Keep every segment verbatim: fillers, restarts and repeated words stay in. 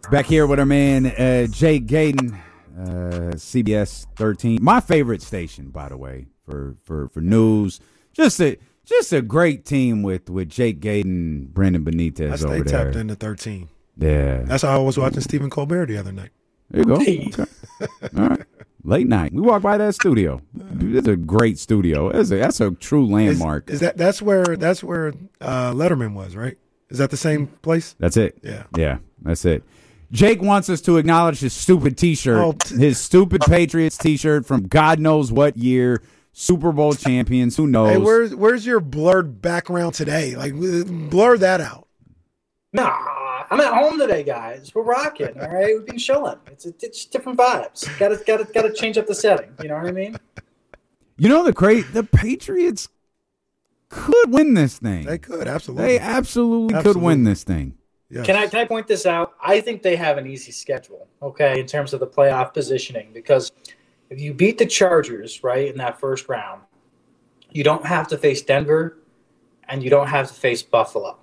Back here with our man, uh, Jake Gayden, uh, C B S thirteen. My favorite station, by the way, for, for, for news. Just a just a great team with, with Jake Gayden, Brandon Benitez I stay over there. tapped into thirteen. Yeah. That's how I was watching Stephen Colbert the other night. There you go. Okay. All right. Late night. We walked by that studio. It's a great studio. That's a, that's a true landmark. Is, is that that's where that's where uh, Letterman was, right? Is that the same place? That's it. Yeah. Yeah, that's it. Jake wants us to acknowledge his stupid T-shirt, Oh, t- his stupid Patriots T-shirt from God knows what year, Super Bowl champions, who knows? Hey, where's where's your blurred background today? Like, blur that out. Nah, I'm at home today, guys. We're rocking. All right, we've been chilling. It's it's different vibes. Got to got to got to change up the setting. You know what I mean? You know the great the Patriots could win this thing. They could absolutely. They absolutely, Absolutely. could win this thing. Yes. Can I can I point this out? I think they have an easy schedule. Okay, in terms of the playoff positioning, because if you beat the Chargers right in that first round, you don't have to face Denver, and you don't have to face Buffalo.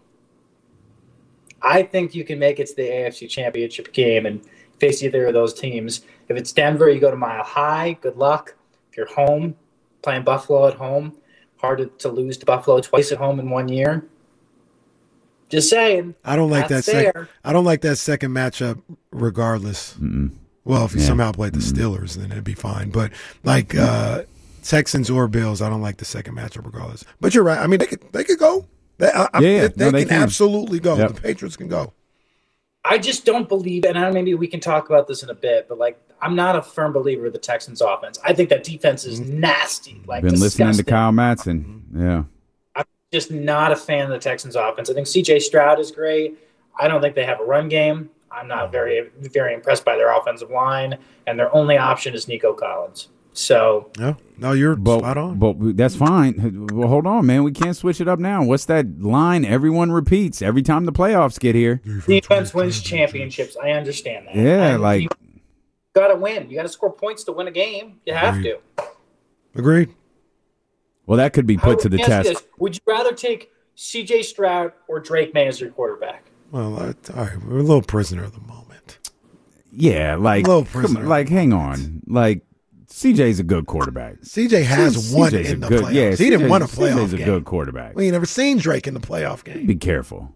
I think you can make it to the A F C Championship game and face either of those teams. If it's Denver, you go to Mile High. Good luck. If you're home, playing Buffalo at home, hard to, to lose to Buffalo twice at home in one year. Just saying. I don't like that. That's Sec- fair. I don't like that second matchup, regardless. Mm-mm. Well, if he Yeah. somehow played the Steelers, then it'd be fine. But like uh, Texans or Bills, I don't like the second matchup, regardless. But you're right. I mean, they could they could go. They, I, I- Yeah, they, no, they can, can. absolutely go. Yep. The Patriots can go. I just don't believe, and I, maybe we can talk about this in a bit, but like I'm not a firm believer of the Texans' offense. I think that defense is nasty. Like Been listening to disgusting. Kyle Matson. Yeah. I'm just not a fan of the Texans' offense. I think C J Stroud is great. I don't think they have a run game. I'm not very, very impressed by their offensive line, and their only option is Nico Collins. So, No, no, you're But, spot on. but that's fine. Well, hold on, man. We can't switch it up now. What's that line everyone repeats every time the playoffs get here? defense wins championships. I understand that. Yeah, I- like- you got to win. You got to score points to win a game. You have Agreed. to. Agreed. Well, that could be put How- to the let me ask you test. this. Would you rather take C J Stroud or Drake May as your quarterback? Well, I, all right, we're a little prisoner of the moment. Yeah, like, Little come prisoner. on, like, hang on. Like, C J's a good quarterback. C J has C- won CJ's a in the good, playoffs. Yeah, he didn't C J's win a playoff C J's a game. good quarterback. We ain't never seen Drake in the playoff game. Be careful.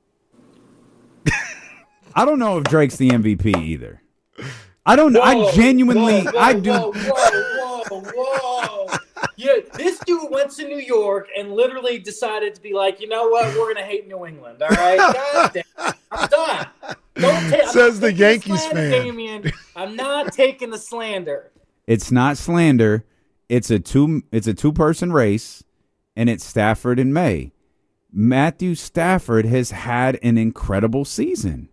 I don't know if Drake's the M V P either. I don't know. I genuinely, whoa, whoa, I do. Whoa, whoa, whoa, whoa. Yeah, this dude went to New York and literally decided to be like, you know what? We're going to hate New England. All right? God damn. I'm done. Don't ta- I'm Says not the taking Yankees slander, fan. Damian. I'm not taking the slander. It's not slander. It's a two. It's a two-person race, and it's Stafford and May. Matthew Stafford has had an incredible season.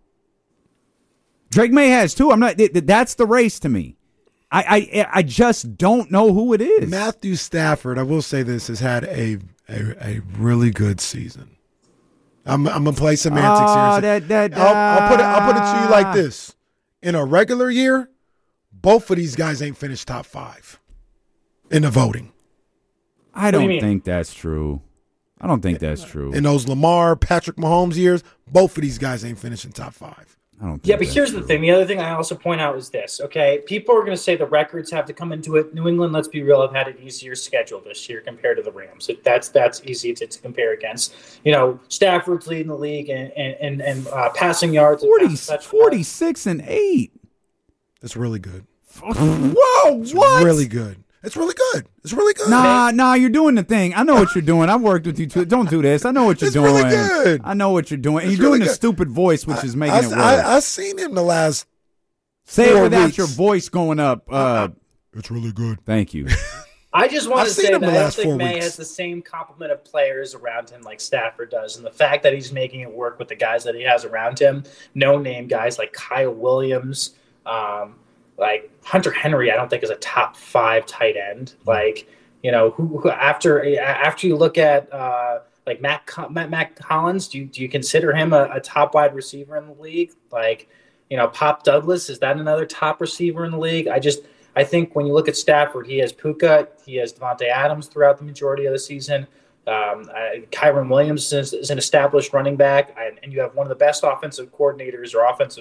Drake May has too. I'm not. th- th- That's the race to me. I, I I just don't know who it is. Matthew Stafford, I will say this, has had a a, a really good season. I'm I'm gonna play semantics Oh, here. that that. I'll, I'll put it I'll put it to you like ah. this: in a regular year, both of these guys ain't finished top five in the voting. I do you don't mean? think that's true. I don't think that's true. In those Lamar, Patrick Mahomes years, both of these guys ain't finishing top five. I don't. Think Yeah, but that's here's true. the thing. The other thing I also point out is this, okay? People are going to say the records have to come into it. New England, let's be real, have had an easier schedule this year compared to the Rams. So that's that's easy to, to compare against. You know, Stafford's leading the league and and, and, and uh, passing yards. and forty, passing touchdowns. forty-six and eight. It's really good. Whoa! It's What? really good. It's really good. It's really good. Nah, nah, you're doing the thing. I know what you're doing. I've worked with you too. Don't do this. I know what you're It's doing. really good. I know what you're doing. And It's you're doing really the good. stupid voice, which is making I, it worse. I, I seen him the last. Say it four without weeks. your voice going up. Uh, It's really good. thank you. I just want I've to seen say him that the I don't last think four May weeks. has the same complement of players around him like Stafford does. And the fact that he's making it work with the guys that he has around him, no-name guys like Kyle Williams, um, like Hunter Henry, I don't think is a top five tight end. Like, you know, who, who after after you look at uh, like Matt, Co- Matt Matt Collins, do you, do you consider him a, a top wide receiver in the league? Like, you know, Pop Douglas, is that another top receiver in the league? I just I think when you look at Stafford, he has Puka, he has Devontae Adams throughout the majority of the season. Um, uh, Kyron Williams is, is an established running back, and, and you have one of the best offensive coordinators or offensive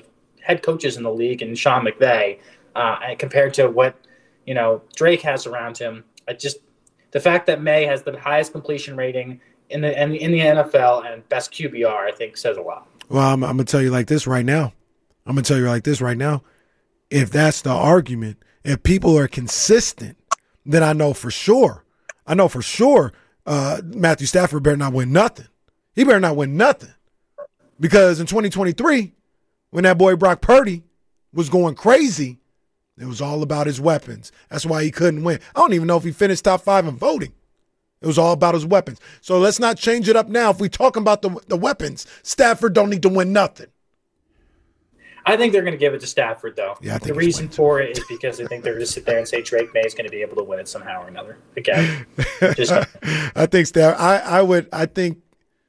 head coaches in the league and Sean McVay, uh, and compared to what you know Drake has around him. I just the fact that May has the highest completion rating in the in, in the N F L and best Q B R, I think, says a lot. Well, I'm, I'm gonna tell you like this right now. I'm gonna tell you like this right now. If that's the argument, if people are consistent, then I know for sure. I know for sure uh, Matthew Stafford better not win nothing. He better not win nothing. Because in twenty twenty-three, when that boy Brock Purdy was going crazy, it was all about his weapons. That's why he couldn't win. I don't even know if he finished top five in voting. It was all about his weapons. So let's not change it up now. If we talking about the the weapons, Stafford don't need to win nothing. I think they're going to give it to Stafford, though. Yeah, I think the reason for it is because I think they're going to sit there and say Drake May is going to be able to win it somehow or another. Again, just I think Stafford. I I would. I think.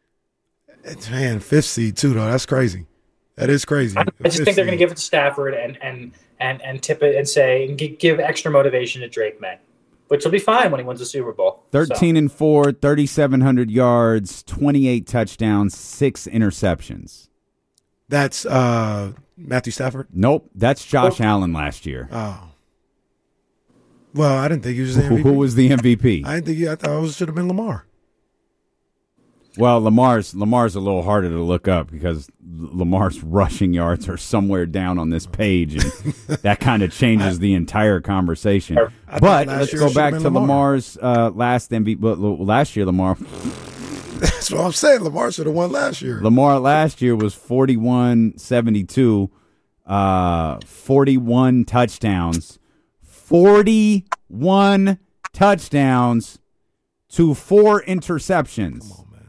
Man, fifth seed too, though. That's crazy. That is crazy. I, I just think they're going to give it to Stafford and and and and tip it and say and give extra motivation to Drake May, which will be fine when he wins the Super Bowl. Thirteen so. and four, thirty-seven hundred yards, twenty-eight touchdowns, six interceptions. That's uh, Matthew Stafford? Nope, that's Josh oh. Allen last year. Oh. Well, I didn't think he was the M V P. Who was the M V P? I didn't think he, I thought it should have been Lamar. Well, Lamar's Lamar's a little harder to look up because Lamar's rushing yards are somewhere down on this page, and that kind of changes the entire conversation. But let's go back to Lamar. Lamar's uh, last M V P. Last year, Lamar. That's what I'm saying. Lamar should have won last year. Lamar last year was forty-one seventy-two, uh, forty-one touchdowns, forty-one touchdowns to four interceptions. Come on, man.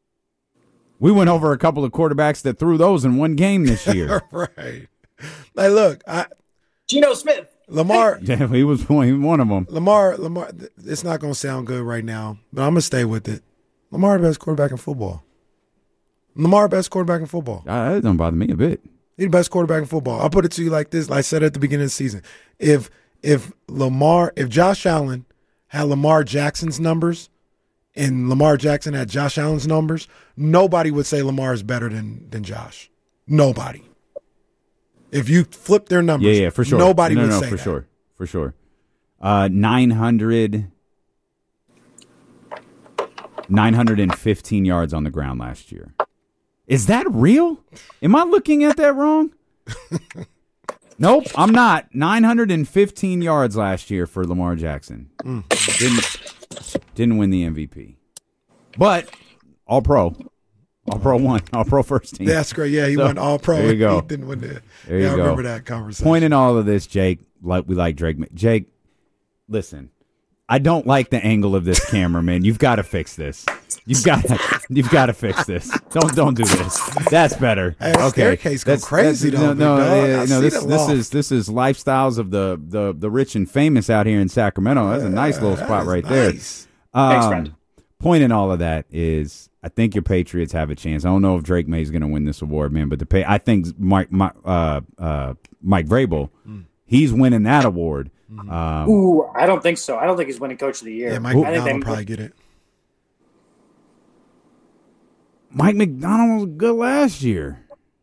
We went over a couple of quarterbacks that threw those in one game this year. Right. Like, look, I, Geno Smith. Lamar. Yeah, he was one of them. Lamar, Lamar. It's not going to sound good right now, but I'm going to stay with it. Lamar, the best quarterback in football. Lamar, best quarterback in football. Uh, that don't bother me a bit. He's the best quarterback in football. I'll put it to you like this. Like I said at the beginning of the season, if if Lamar, if Josh Allen had Lamar Jackson's numbers and Lamar Jackson had Josh Allen's numbers, nobody would say Lamar is better than than Josh. Nobody. If you flip their numbers, yeah, yeah, for sure. Nobody no, would no, say for that. sure, for sure. Uh, nine hundred. nine hundred fifteen yards on the ground last year. Is that real? Am I looking at that wrong? Nope, I'm not. nine hundred fifteen yards last year for Lamar Jackson. Mm. Didn't, didn't win the M V P. But all-pro. All-pro won. All-pro first team. That's great. Yeah, he so, won all-pro. There you go. He didn't win the, there yeah, you I go. remember that conversation. Point in all of this, Jake, like we like Drake. Jake, listen. I don't like the angle of this camera, man. You've got to fix this. You've got to, you've got to fix this. Don't don't do this. That's better. Hey, that okay, staircase go crazy though. No, no, yeah, no. This this is this is lifestyles of the, the the rich and famous out here in Sacramento. That's a nice little spot right nice. there. Um, Thanks, friend. Point in all of that is, I think your Patriots have a chance. I don't know if Drake May is going to win this award, man, but the pay, I think Mike Mike, uh, uh, Mike Vrabel, mm. he's winning that award. Mm-hmm. Um, Ooh, I don't think so. I don't think he's winning Coach of the Year. Yeah, Mike I McDonald think will probably get it. Mike McDonald was good last year.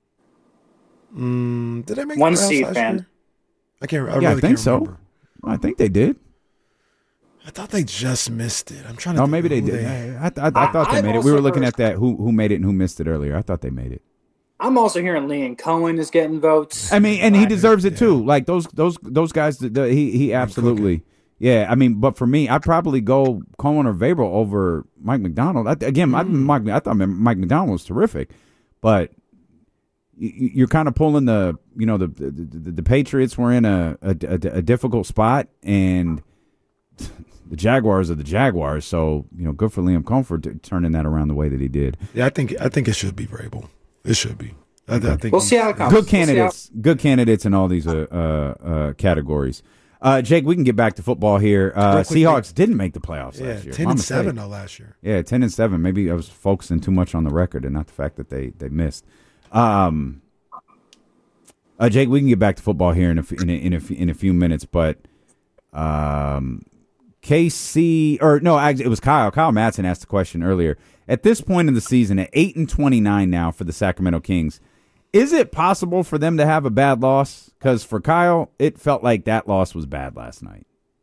Mm, did they make one the playoffs seed, last man? year? I can't. I yeah, really I think can't so. remember. I think they did. I thought they just missed it. I'm trying to. No, think maybe they who did. They... I, I, I, I thought they I've made it. We were also looking heard- at that. Who who made it and who missed it earlier? I thought they made it. I'm also hearing Liam Cohen is getting votes. I mean, and he deserves it yeah. too. Like those those those guys. The, the, he he absolutely. Yeah, I mean, but for me, I'd probably go Cohen or Vrabel over Mike McDonald. I, again, mm. I, Mike, I thought Mike McDonald was terrific, but you, you're kind of pulling the, you know, the the, the, the Patriots were in a, a, a difficult spot, and the Jaguars are the Jaguars. So, you know, good for Liam Cohen for t- turning that around the way that he did. Yeah, I think I think it should be Vrabel. It should be. I, I think we'll see how it comes. Good candidates, we'll good candidates in all these uh, uh, uh, categories. Uh, Jake, we can get back to football here. Uh, Seahawks didn't make the playoffs yeah, last year. ten My and mistake. seven though last year. Yeah, ten and seven. Maybe I was focusing too much on the record and not the fact that they they missed. Um, uh, Jake, we can get back to football here in a in a, in a, in a few minutes, but um, K C or no, actually, it was Kyle. Kyle Madsen asked the question earlier. At this point in the season, at eight and twenty nine now for the Sacramento Kings, Is it possible for them to have a bad loss? Because for Kyle, it felt like that loss was bad last night.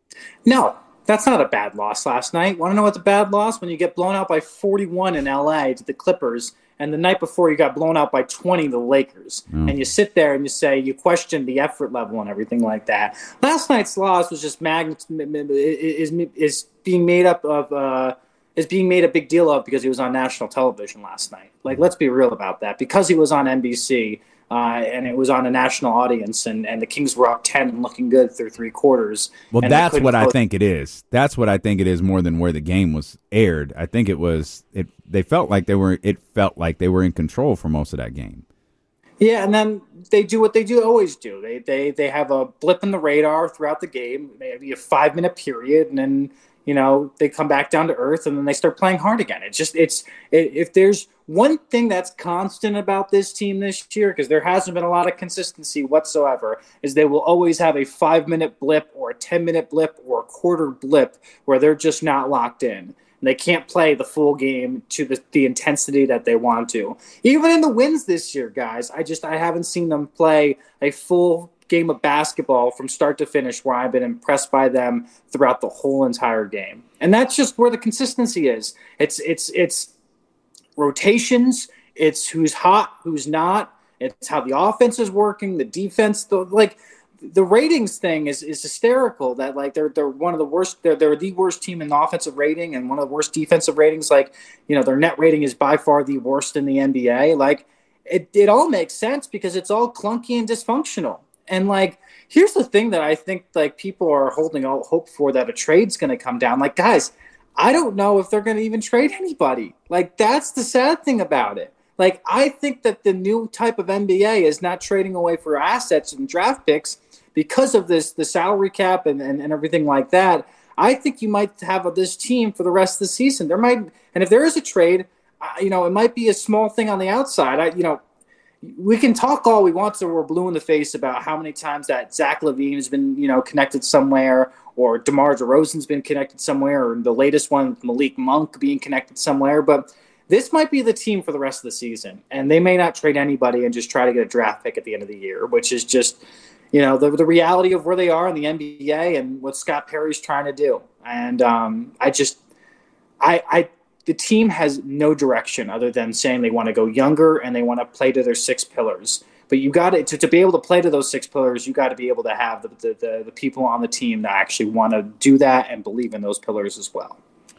No, that's not a bad loss last night. Want to know what's a bad loss? When you get blown out by forty-one in L A to the Clippers, and the night before you got blown out by twenty to the Lakers. Mm. And you sit there and you say, you question the effort level and everything like that. Last night's loss was just mag- is, is being made up of uh, is being made a big deal of because he was on national television last night. Like, let's be real about that. Because he was on N B C uh, and it was on a national audience, and, and the Kings were up ten and looking good through three quarters. Well, that's what I think it is. That's what I think it is more than where the game was aired. I think it was it. They felt like they were. It felt like they were in control for most of that game. Yeah, and then they do what they do always do. They they they have a blip in the radar throughout the game, maybe a five minute period, and then you know they come back down to earth, and then they start playing hard again. It's just it's it, if there's one thing that's constant about this team this year, because there hasn't been a lot of consistency whatsoever, is they will always have a five minute blip or a ten minute blip or a quarter blip where they're just not locked in. They can't play the full game to the, the intensity that they want to. Even in the wins this year, guys, I just I haven't seen them play a full game of basketball from start to finish where I've been impressed by them throughout the whole entire game. And that's just where the consistency is. It's it's it's rotations, it's who's hot, who's not, it's how the offense is working, the defense, the like the ratings thing is, is hysterical that like they're they're one of the worst they're they're the worst team in offensive rating and one of the worst defensive ratings. Like, you know, their net rating is by far the worst in the N B A. Like it, it all makes sense because it's all clunky and dysfunctional. And like here's the thing that I think like people are holding out hope for, that a trade's gonna come down. Like, guys, I don't know if they're gonna even trade anybody. Like that's the sad thing about it. Like I think that the new type of N B A is not trading away for assets and draft picks. Because of this, the salary cap and, and, and everything like that, I think you might have this team for the rest of the season. There might, and if there is a trade, uh, you know, it might be a small thing on the outside. I, you know, we can talk all we want so we're blue in the face about how many times that Zach LaVine has been, you know, connected somewhere, or DeMar DeRozan's been connected somewhere, or the latest one, Malik Monk being connected somewhere. But this might be the team for the rest of the season, and they may not trade anybody and just try to get a draft pick at the end of the year, which is just – you know, the the reality of where they are in the N B A and what Scott Perry's trying to do. And um, I just, I, I, the team has no direction other than saying they want to go younger and they want to play to their six pillars. But you got to, to be able to play to those six pillars, you got to be able to have the, the, the, the people on the team that actually want to do that and believe in those pillars as well.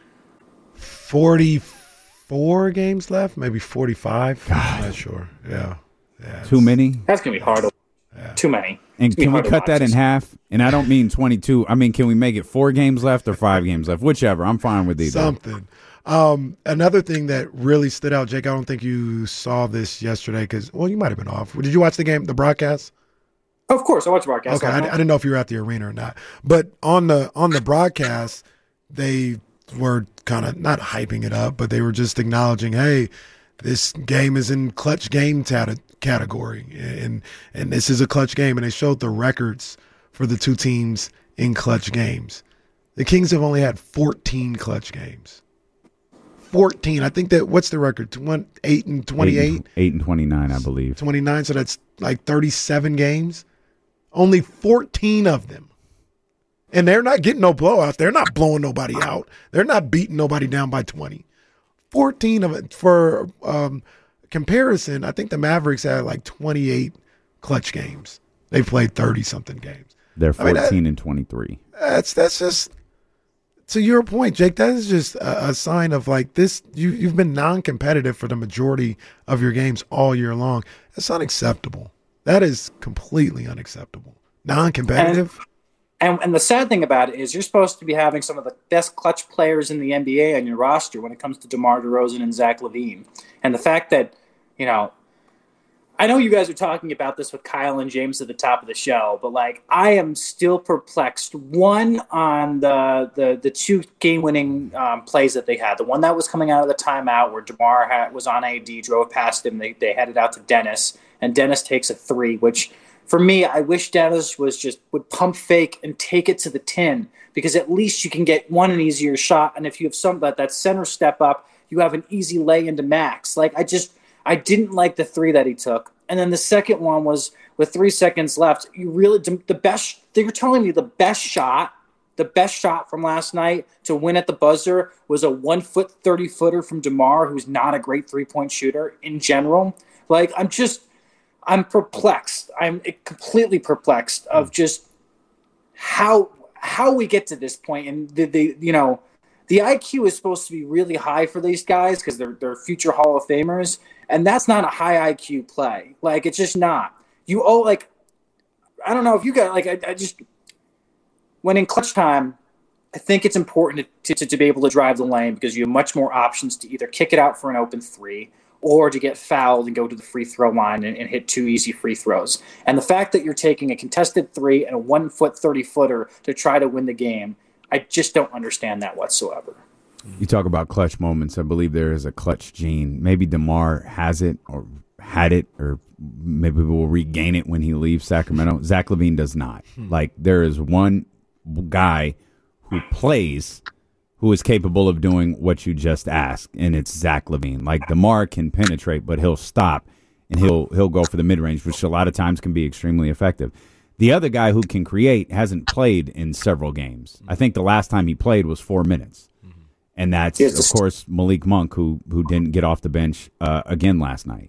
forty-four games left, maybe forty-five. God. I'm not sure. Yeah. yeah Too many? That's going to be hard. Yeah. Too many. And can we cut that in half? And I don't mean twenty-two. I mean, can we make it four games left or five games left? Whichever. I'm fine with either. Something. Um, another thing that really stood out, Jake, I don't think you saw this yesterday because, well, you might have been off. Did you watch the game, the broadcast? Of course, I watched the broadcast. Okay, I, I didn't know if you were at the arena or not. But on the on the broadcast, they were kind of not hyping it up, but they were just acknowledging, hey, this game is in clutch game tat- category, and and this is a clutch game. And they showed the records for the two teams in clutch games. The Kings have only had fourteen clutch games. fourteen. I think that, what's the record? eight and twenty-eight? eight and twenty-nine, I believe. twenty-nine, so that's like thirty-seven games. Only fourteen of them. And they're not getting no blowouts. They're not blowing nobody out. They're not beating nobody down by twenty. fourteen of it. For um, comparison, I think the Mavericks had like twenty-eight clutch games. They played thirty-something games. They're fourteen I mean, that, and twenty-three. That's that's just, to your point, Jake, that is just a, a sign of like this, you, you've been non-competitive for the majority of your games all year long. That's unacceptable. That is completely unacceptable. Non-competitive. And, and and the sad thing about it is you're supposed to be having some of the best clutch players in the N B A on your roster when it comes to DeMar DeRozan and Zach LaVine. And the fact that, you know, I know you guys are talking about this with Kyle and James at the top of the show, but like I am still perplexed. One, on the the the two game-winning um, plays that they had. The one that was coming out of the timeout where DeMar had, was on A D, drove past him. They they headed out to Dennis, and Dennis takes a three, which for me, I wish Dennis was just would pump fake and take it to the tin, because at least you can get one an easier shot. And if you have some that that center step up, you have an easy lay into Max. Like I just. I didn't like the three that he took. And then the second one was with three seconds left. You really the best. You're telling me the best shot, the best shot from last night to win at the buzzer was a one foot thirty footer from DeMar, who's not a great three point shooter in general. Like I'm just, I'm perplexed. I'm completely perplexed of just how how we get to this point. And the the you know. The I Q is supposed to be really high for these guys because they're they're future Hall of Famers, and that's not a high I Q play. Like it's just not. You owe like I don't know if you got like I, I just when in clutch time, I think it's important to, to to be able to drive the lane because you have much more options to either kick it out for an open three or to get fouled and go to the free throw line and, and hit two easy free throws. And the fact that you're taking a contested three and a one foot thirty footer to try to win the game. I just don't understand that whatsoever. You talk about clutch moments. I believe there is a clutch gene. Maybe DeMar has it or had it, or maybe we'll regain it when he leaves Sacramento. Zach LaVine does not. Like, there is one guy who plays who is capable of doing what you just asked, and it's Zach LaVine. Like, DeMar can penetrate, but he'll stop, and he'll he'll go for the mid-range, which a lot of times can be extremely effective. The other guy who can create hasn't played in several games. I think the last time he played was four minutes. And that's, of course, Malik Monk, who who didn't get off the bench uh, again last night.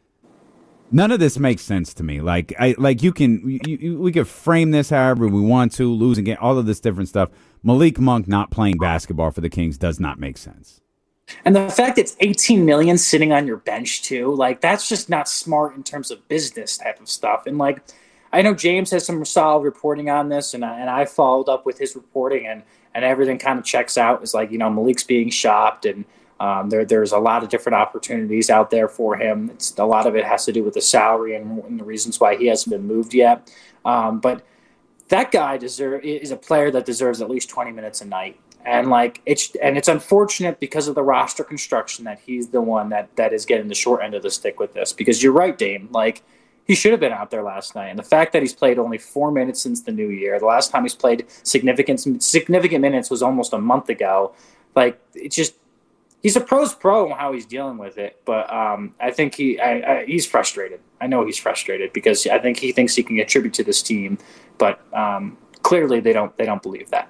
None of this makes sense to me. Like, I like you can you, you, we could frame this however we want to, losing game, all of this different stuff. Malik Monk not playing basketball for the Kings does not make sense. And the fact it's eighteen million dollars sitting on your bench, too, like, that's just not smart in terms of business type of stuff. And, like, I know James has some solid reporting on this, and I, and I followed up with his reporting, and, and everything kind of checks out. It's like, you know, Malik's being shopped, and um, there there's a lot of different opportunities out there for him. It's a lot of it has to do with the salary and, and the reasons why he hasn't been moved yet. Um, but that guy deserve is a player that deserves at least twenty minutes a night. And like it's and it's unfortunate because of the roster construction that he's the one that that is getting the short end of the stick with this. Because you're right, Dame. Like, he should have been out there last night. And the fact that he's played only four minutes since the new year, the last time he's played significant significant minutes was almost a month ago. Like, it's just, he's a pro's pro on how he's dealing with it. But um, I think he I, I, he's frustrated. I know he's frustrated because I think he thinks he can contribute to this team. But um, clearly they don't they don't believe that.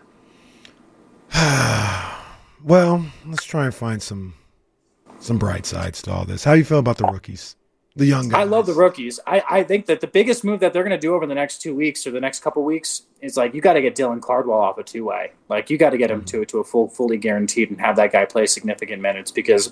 Well, let's try and find some some bright sides to all this. How do you feel about the rookies? The young guys. I love the rookies. I, I think that the biggest move that they're going to do over the next two weeks or the next couple weeks is like you got to get Dylan Cardwell off a two way. Like you got to get him to to a full fully guaranteed and have that guy play significant minutes because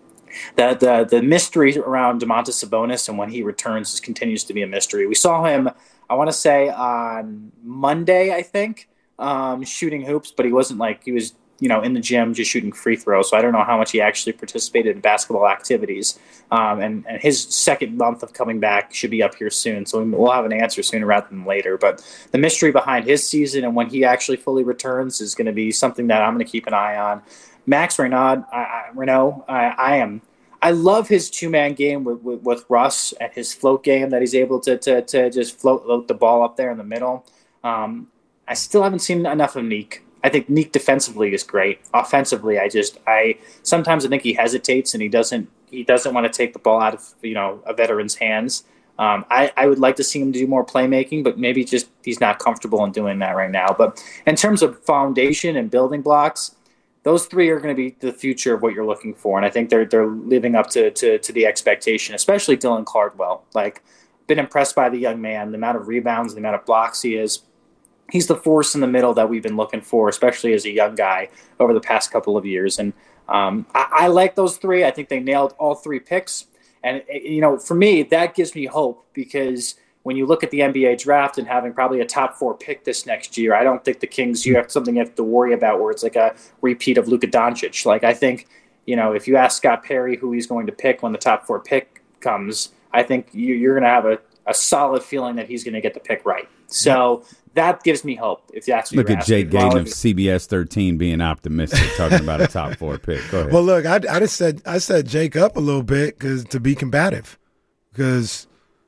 the the the mystery around Domantas Sabonis and when he returns continues to be a mystery. We saw him, I want to say on Monday, I think, um, shooting hoops, but he wasn't like he was. you know, in the gym just shooting free throws. So I don't know how much he actually participated in basketball activities. Um, and, and his second month of coming back should be up here soon. So we'll have an answer sooner rather than later. But the mystery behind his season and when he actually fully returns is going to be something that I'm going to keep an eye on. Max Renaud, I, I, Renaud, I, I am. I love his two-man game with, with, with Russ and his float game that he's able to to, to just float, float the ball up there in the middle. Um, I still haven't seen enough of Neek. I think Neek defensively is great. Offensively, I just I sometimes I think he hesitates and he doesn't he doesn't want to take the ball out of you know a veteran's hands. Um, I, I would like to see him do more playmaking, but maybe just he's not comfortable in doing that right now. But in terms of foundation and building blocks, those three are going to be the future of what you're looking for, and I think they're they're living up to to, to the expectation, especially Dylan Cardwell. Like, been impressed by the young man, the amount of rebounds, the amount of blocks he is. He's the force in the middle that we've been looking for, especially as a young guy over the past couple of years. And um, I, I like those three. I think they nailed all three picks. And, you know, for me, that gives me hope because when you look at the N B A draft and having probably a top four pick this next year, I don't think the Kings, you have something you have to worry about where it's like a repeat of Luka Doncic. Like, I think, you know, if you ask Scott Perry who he's going to pick when the top four pick comes, I think you, you're going to have a, a solid feeling that he's going to get the pick right. So that gives me hope. If that's what look you're at asking. Jake Gayden of C B S thirteen being optimistic, talking about a top four pick. Go ahead. Well, look, I, I just said I set Jake up a little bit because to be combative, because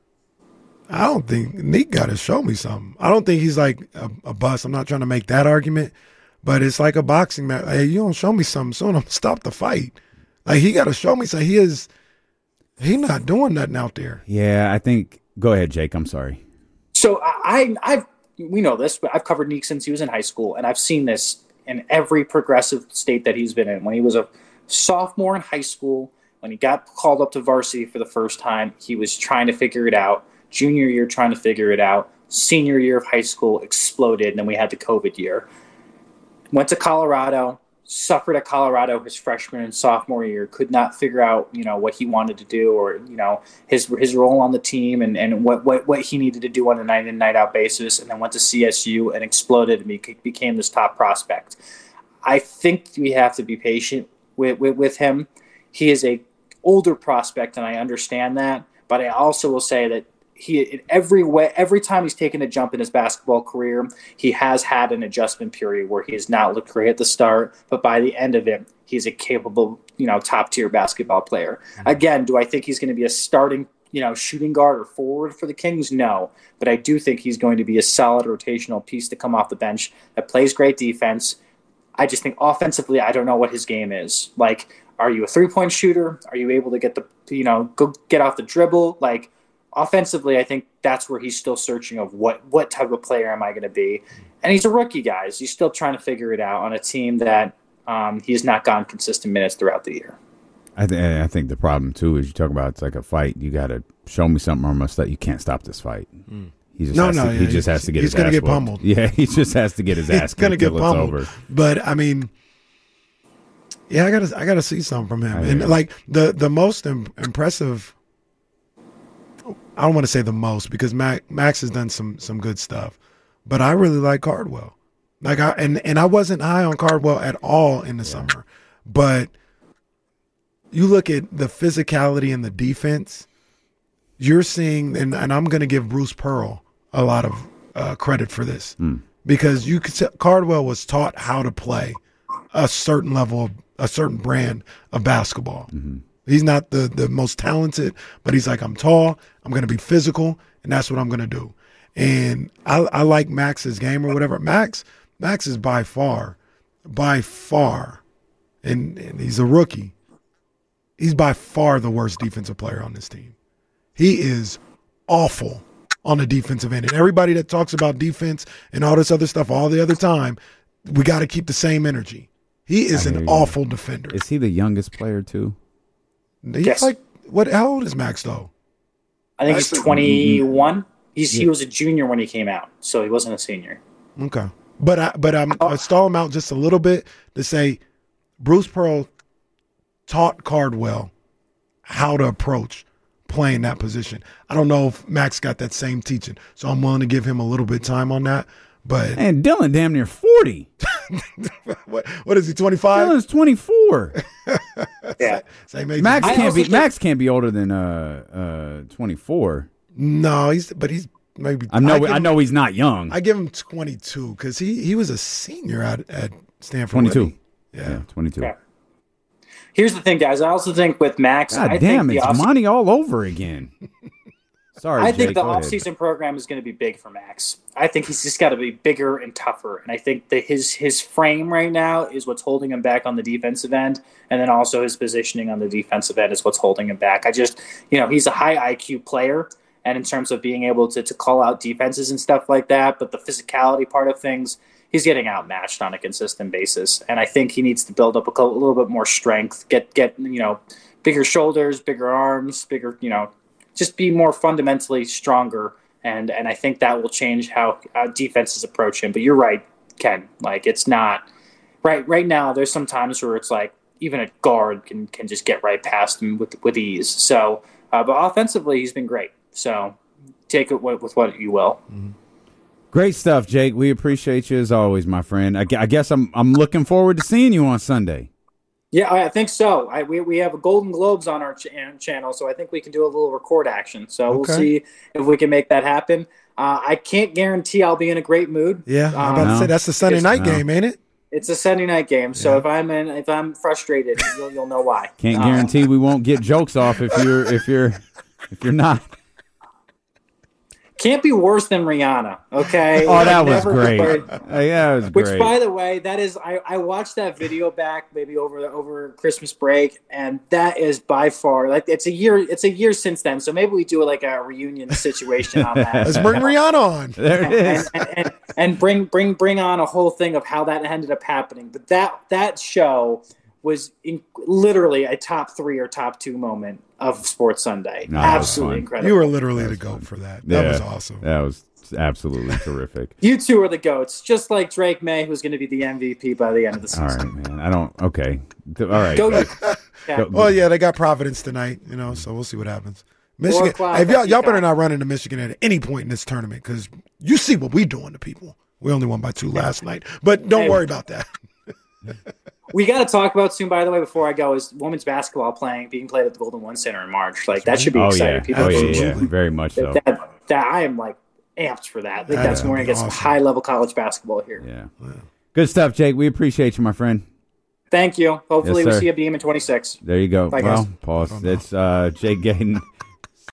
I don't think Nick got to show me something. I don't think he's like a, a bust. I'm not trying to make that argument, but it's like a boxing match. Hey, you don't show me something soon, I'm gonna stop the fight. Like he got to show me. So he is. He's not doing nothing out there. Yeah, I think. Go ahead, Jake. I'm sorry. So I, I've we know this, but I've covered Neek since he was in high school, and I've seen this in every progressive state that he's been in. When he was a sophomore in high school, when he got called up to varsity for the first time, he was trying to figure it out. Junior year, trying to figure it out. Senior year of high school, exploded, and then we had the COVID year. Went to Colorado, suffered at Colorado his freshman and sophomore year, could not figure out, you know, what he wanted to do, or, you know, his his role on the team, and, and what, what, what he needed to do on a night in, night out basis, and then went to C S U and exploded and became this top prospect. I think we have to be patient with, with, with him. He is a older prospect, and I understand that, but I also will say that he, in every way, every time he's taken a jump in his basketball career, he has had an adjustment period where he has not looked great at the start, but by the end of it, he's a capable, you know, top tier basketball player. Mm-hmm. Again, do I think he's going to be a starting, you know, shooting guard or forward for the Kings? No, but I do think he's going to be a solid rotational piece to come off the bench that plays great defense. I just think offensively, I don't know what his game is. Like, are you a three point shooter? Are you able to get the, you know, go get off the dribble? Like, offensively, I think that's where he's still searching of what, what type of player am I going to be. And he's a rookie, guys. He's still trying to figure it out on a team that um, he's not gotten consistent minutes throughout the year. I, th- I think the problem, too, is you talk about it's like a fight. You got to show me something or must that you can't stop this fight. Mm. He just no, has no, to, yeah, he just has to get he's his ass gonna get whooped. pummeled. Yeah, he just has to get his ass He's going to get pummeled. Over. But, I mean, yeah, I got to I gotta see something from him. And, you. like, the, the most im- impressive – I don't want to say the most because Max, Max has done some some good stuff, but I really like Cardwell. Like I and, and I wasn't high on Cardwell at all in the yeah. summer, but you look at the physicality and the defense, you're seeing, and, and I'm going to give Bruce Pearl a lot of uh, credit for this mm. because you could say Cardwell was taught how to play a certain level of a certain brand of basketball. Mm-hmm. He's not the, the most talented, but he's like, I'm tall, I'm going to be physical, and that's what I'm going to do. And I, I like Max's game or whatever. Max Max is by far, by far, and, and he's a rookie, he's by far the worst defensive player on this team. He is awful on the defensive end. And everybody that talks about defense and all this other stuff all the other time, we got to keep the same energy. He is an awful defender. Is he the youngest player, too? He's yes. like what? How old is Max though? I think Max he's twenty-one. He's yeah. he was a junior when he came out, so he wasn't a senior. Okay, but I but I'm oh. I stall him out just a little bit to say Bruce Pearl taught Cardwell how to approach playing that position. I don't know if Max got that same teaching, so I'm willing to give him a little bit of time on that. But and Dylan damn near forty. what what is he, twenty-five? Dylan's twenty-four. Yeah. Same age. Max can't be think- Max can't be older than uh uh twenty-four. No, he's but he's maybe I know I, I know he's not young. I give him twenty-two cuz he he was a senior at, at Stanford. twenty-two. Yeah. yeah, twenty-two. Yeah. Here's the thing, guys. I also think with Max, God I damn, think it's off- money all over again. Sorry, I Jake, think the go ahead. offseason program is going to be big for Max. I think he's just got to be bigger and tougher. And I think that his his frame right now is what's holding him back on the defensive end. And then also his positioning on the defensive end is what's holding him back. I just, you know, he's a high I Q player. And in terms of being able to, to call out defenses and stuff like that, but the physicality part of things, he's getting outmatched on a consistent basis. And I think he needs to build up a, a little bit more strength, get, get, you know, bigger shoulders, bigger arms, bigger, you know, just be more fundamentally stronger, and and I think that will change how, how defenses approach him. But you're right, Ken. Like, it's not right right now. There's some times where it's like even a guard can can just get right past him with with ease. So, uh, but offensively, he's been great. So take it with, with what you will. Mm-hmm. Great stuff, Jake. We appreciate you as always, my friend. I, I guess I'm I'm looking forward to seeing you on Sunday. Yeah, I think so. I, we we have a Golden Globes on our ch- channel, so I think we can do a little record action. So okay. We'll see if we can make that happen. Uh, I can't guarantee I'll be in a great mood. Yeah, I'm about um, to say that's the Sunday night no. game, ain't it? It's a Sunday night game. So yeah. if I'm in, if I'm frustrated, you'll, you'll know why. Can't um, guarantee we won't get jokes off if you're if you're if you're not. Can't be worse than Rihanna, okay? Oh, that was Never great. heard- Uh, yeah, it was Which, great. by the way, that is I, I watched that video back maybe over the, over Christmas break, and that is by far like it's a year it's a year since then. So maybe we do like a reunion situation on that. Let's bring Rihanna on. There it is. and, and, and, and bring bring bring on a whole thing of how that ended up happening. But that that show was in, literally a top three or top two moment of Sports Sunday. No, that was Absolutely fun. incredible. You were literally the GOAT for that. That Yeah, was awesome. That was absolutely terrific. You two are the GOATs, just like Drake May, who's going to be the M V P by the end of the All season. right, man. I don't. Okay. All right. Go, but- yeah. Go- Well, yeah, they got Providence tonight, you know, so we'll see what happens. Michigan, o'clock, if y'all, y'all better Peacock. not run into Michigan at any point in this tournament because you see what we doing to people. We only won by two last night, but don't Hey. worry about that. We got to talk about soon, by the way, before I go, is women's basketball playing being played at the Golden One Center in March. Like that should be oh exciting. yeah. People Oh yeah, yeah. Absolutely. Very much so. that, that I am like amped for that. I think Yeah, that's that'd more to be get some awesome. high level college basketball here. Yeah. Good stuff, Jake. We appreciate you, my friend. Thank you. Hopefully Yes, we sir. see a beam in twenty-six. There you go. Bye, well, guys. pause. It's uh, Jake Gayton.